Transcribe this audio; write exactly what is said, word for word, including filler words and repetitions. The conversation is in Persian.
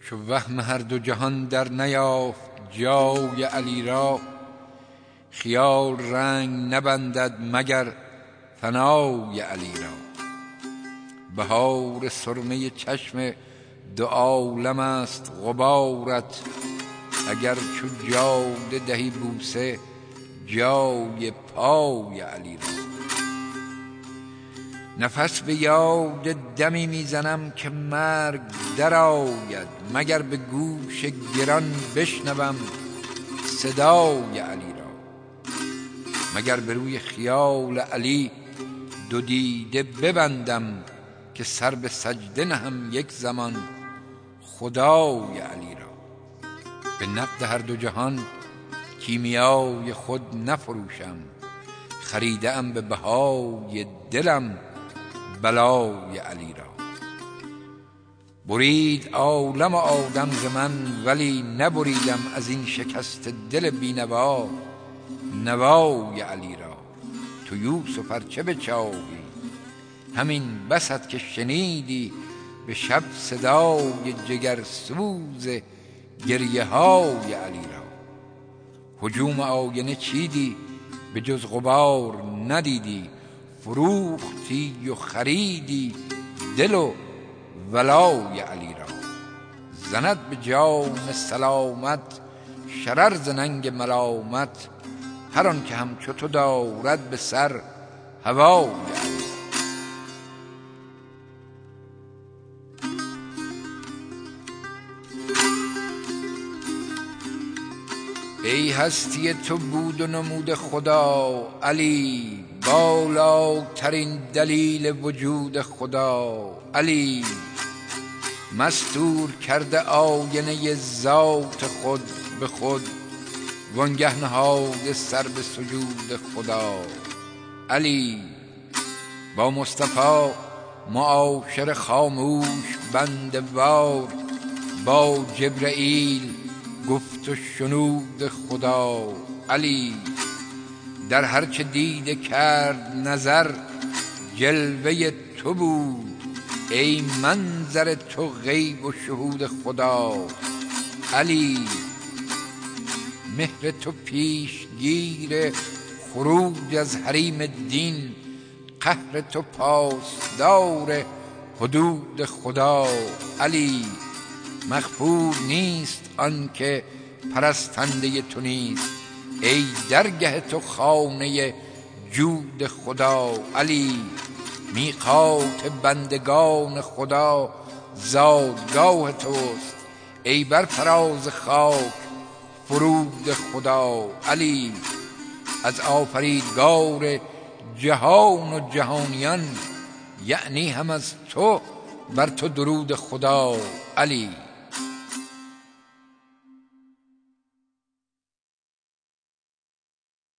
چو وهم هر دو جهان در نیافت جای علی را، خیال رنگ نبندد مگر فنای علی را. بهار سرمه چشم دو عالم است غبارت، اگر چو جاده دهی بوسه جای پای علی را. نفس به یاد دمی میزنم که مرگ در آید، مگر به گوش گران بشنوم صدای علی را. مگر به روی خیال علی دو دیده ببندم، که سر به سجده نهم یک زمان خدای علی را. به نقد هر دو جهان کیمیای خود نفروشم، خریده ام به بهای دلم بلای علی را. برید عالم آدم ز من ولی نبریدم، از این شکست دل بینوا نوای علی را. تو یوسف ار چه بچاهی همین بسط که شنیدی، به شب صدای جگرسوز گریه های علی را. هجوم آینه چیدی به جز غبار ندیدی، فروختی و خریدی دل و ولای علی را. زند به جان سلامت شرر ز ننگ ملامت، هر آن که همچو تو دارد به سر هوای علی. ای هستی تو بود و نمود خدا علی، بالاترین دلیل وجود خدا علی. مستور کرده آینه ذات خود به خود، وانگه نهاده سر به سجود خدا علی. با مصطفی معاشر خاموش بنده وار، با جبرئیل گفت و شنود خدا علی. در هر چه دیده کرد نظر جلوه تو بود، ای منظر تو غیب و شهود خدا علی. مهر تو پیشگیر خروج از حریم دین، قهر تو پاسدار حدود خدا علی. مغفور نیست آن که پرستنده تو نیست، ای درگه تو خانه جود خدا علی. میقات بندگان خدا زادگاه توست، ای بر فراز خاک فرود خدا علی. از آفریدگار جهان و جهانیان، یعنی هم از تو بر تو درود خدا علی.